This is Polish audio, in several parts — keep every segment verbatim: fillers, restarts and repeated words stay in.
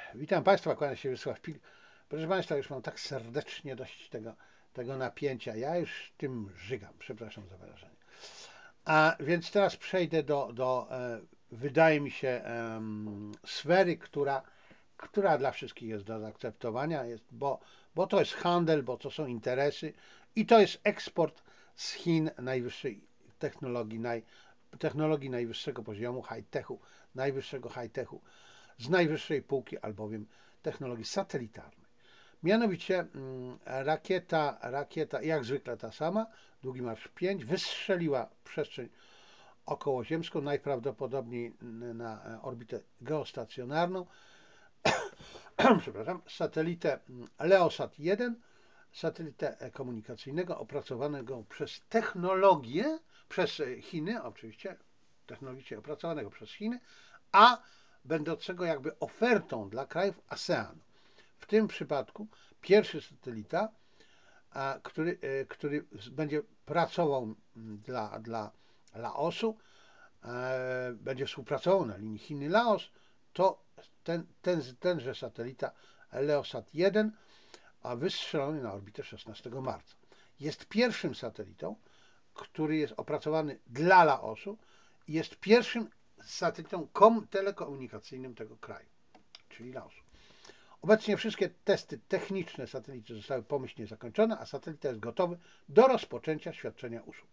Witam Państwa, kłania się Wiesław Pil. Proszę Państwa, już mam tak serdecznie dość tego, tego napięcia. Ja już tym żygam, przepraszam za wyrażenie. A więc teraz przejdę do, do e, wydaje mi się, em, sfery, która, która dla wszystkich jest do zaakceptowania, jest, bo, bo to jest handel, bo to są interesy i to jest eksport z Chin najwyższej technologii, naj, technologii najwyższego poziomu, high-techu, najwyższego high-techu z najwyższej półki, albowiem technologii satelitarnej. Mianowicie mm, rakieta, rakieta jak zwykle ta sama, Długi Marsz pięć, wystrzeliła w przestrzeń okołoziemską, najprawdopodobniej na orbitę geostacjonarną, przepraszam, satelitę Leosat jeden, satelitę komunikacyjnego opracowanego przez technologię, przez Chiny, oczywiście, technologicznie opracowanego przez Chiny, a będącego jakby ofertą dla krajów ASEANu. W tym przypadku pierwszy satelita, który, który będzie pracował dla, dla Laosu, będzie współpracował na linii Chiny-Laos, to ten, ten, tenże satelita Leosat jeden, a wystrzelony na orbitę szesnastego marca. Jest pierwszym satelitą, który jest opracowany dla Laosu i jest pierwszym satelitą telekomunikacyjnym tego kraju, czyli Laosu. Obecnie wszystkie testy techniczne satelity zostały pomyślnie zakończone, a satelita jest gotowy do rozpoczęcia świadczenia usług.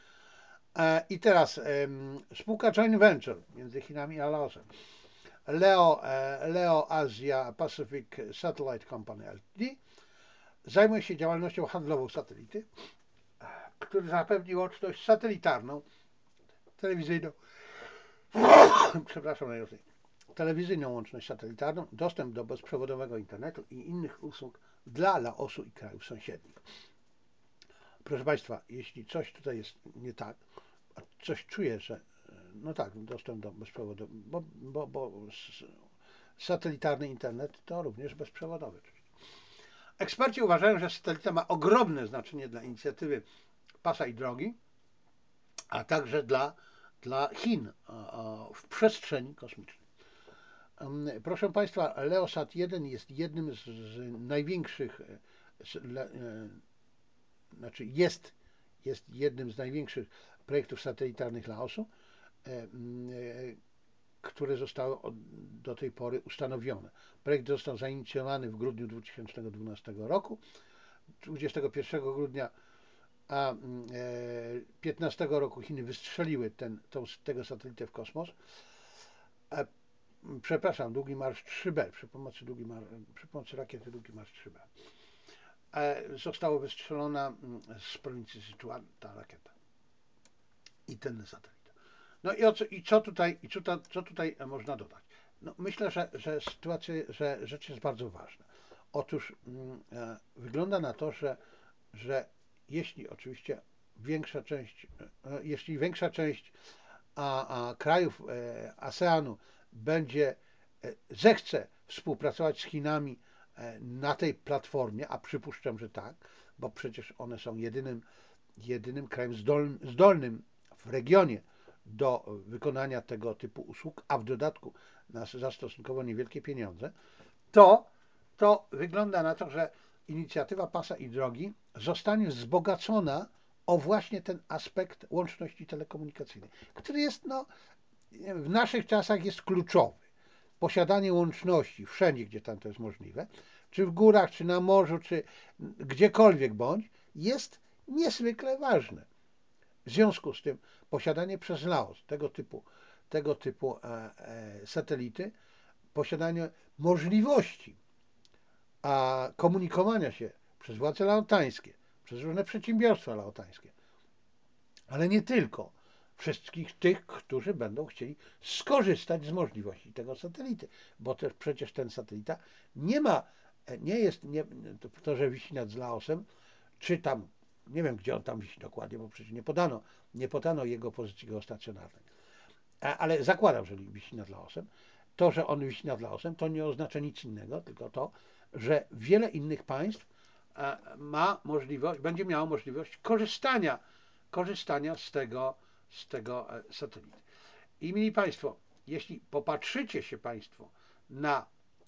I teraz spółka joint venture między Chinami a Laosem, Leo, Leo Asia Pacific Satellite Company Ltd. zajmuje się działalnością handlową satelity, który zapewni łączność satelitarną, telewizyjną, przepraszam najmocniej, telewizyjną łączność satelitarną, dostęp do bezprzewodowego internetu i innych usług dla Laosu i krajów sąsiednich. Proszę Państwa, jeśli coś tutaj jest nie tak, a coś czuję, że no tak, dostęp do bezprzewodowy, bo, bo, bo satelitarny internet to również bezprzewodowy. Eksperci uważają, że satelita ma ogromne znaczenie dla inicjatywy Pasa i Drogi, a także dla, dla Chin w przestrzeni kosmicznej. Proszę Państwa, Leosat jeden jest jednym z, z największych, z, le, znaczy jest, jest jednym z największych projektów satelitarnych Laosu, które zostały do tej pory ustanowione. Projekt został zainicjowany w grudniu dwa tysiące dwunastego roku. dwudziestego pierwszego grudnia a piętnastego roku Chiny wystrzeliły ten, tą, tego satelitę w kosmos. Przepraszam, Długi Marsz trzy B, przy pomocy, długi mar, przy pomocy rakiety Długi Marsz trzy B. Została wystrzelona z prowincji Sichuan ta rakieta i ten satelita. No i, o co, i co, tutaj, i co, co tutaj można dodać? No myślę, że, że sytuacja, że rzecz jest bardzo ważna. Otóż e, wygląda na to, że, że jeśli oczywiście większa część, e, jeśli większa część a, a krajów e, ASEANu będzie, e, zechce współpracować z Chinami e, na tej platformie, a przypuszczam, że tak, bo przecież one są jedynym, jedynym krajem zdolnym, zdolnym w regionie do wykonania tego typu usług, a w dodatku na, za stosunkowo niewielkie pieniądze, to, to wygląda na to, że inicjatywa Pasa i Drogi zostanie wzbogacona o właśnie ten aspekt łączności telekomunikacyjnej, który jest no, w naszych czasach jest kluczowy. Posiadanie łączności wszędzie, gdzie tam to jest możliwe, czy w górach, czy na morzu, czy gdziekolwiek bądź, jest niezwykle ważne. W związku z tym posiadanie przez Laos tego typu, tego typu e, e, satelity, posiadanie możliwości a komunikowania się przez władze laotańskie, przez różne przedsiębiorstwa laotańskie, ale nie tylko, wszystkich tych, którzy będą chcieli skorzystać z możliwości tego satelity, bo też przecież ten satelita nie ma, nie jest, nie, to, że wisi nad Laosem, czy tam, nie wiem gdzie on tam wisi dokładnie, bo przecież nie podano, nie podano jego pozycji geostacjonarnej, ale zakładam, że wisi nad Laosem. To, że on wisi nad Laosem, to nie oznacza nic innego, tylko to, że wiele innych państw ma możliwość, będzie miało możliwość korzystania, korzystania z tego, z tego satelity. I mili Państwo, jeśli popatrzycie się Państwo na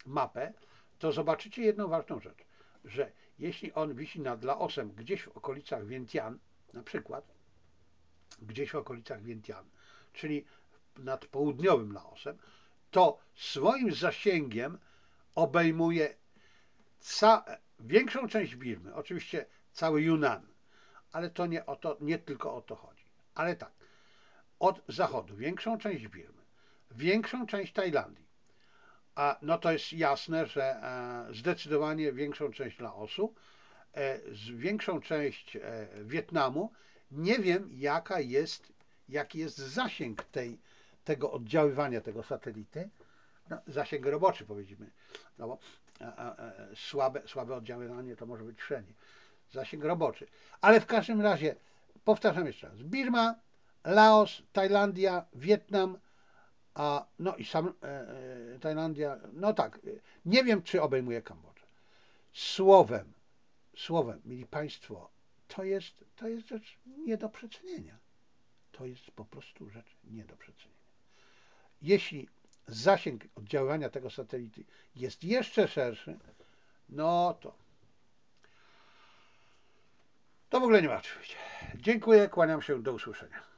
mapę, to zobaczycie jedną ważną rzecz, że jeśli on wisi nad Laosem gdzieś w okolicach Vientiane, na przykład gdzieś w okolicach Vientiane, czyli nad południowym Laosem, to swoim zasięgiem obejmuje ca- większą część Birmy, oczywiście cały Yunnan, ale to nie, o to, nie tylko o to chodzi. Ale tak, od zachodu większą część Birmy, większą część Tajlandii, a no to jest jasne, że e, zdecydowanie większą część Laosu, e, większą część e, Wietnamu. Nie wiem, jaka jest, jaki jest zasięg tej, tego oddziaływania tego satelity. No, zasięg roboczy, powiedzmy, no bo a, a, a, słabe, słabe oddziaływanie to może być wszędzie. Zasięg roboczy. Ale w każdym razie, powtarzam jeszcze raz, Birma, Laos, Tajlandia, Wietnam, a no i sam e, e, Tajlandia, no tak, nie wiem, czy obejmuje Kambodżę. Słowem, słowem, mili Państwo, to jest, to jest rzecz nie do przecenienia. To jest po prostu rzecz nie do przecenienia. Jeśli zasięg oddziaływania tego satelity jest jeszcze szerszy, no to to w ogóle nie ma oczywiście. Dziękuję, kłaniam się, do usłyszenia.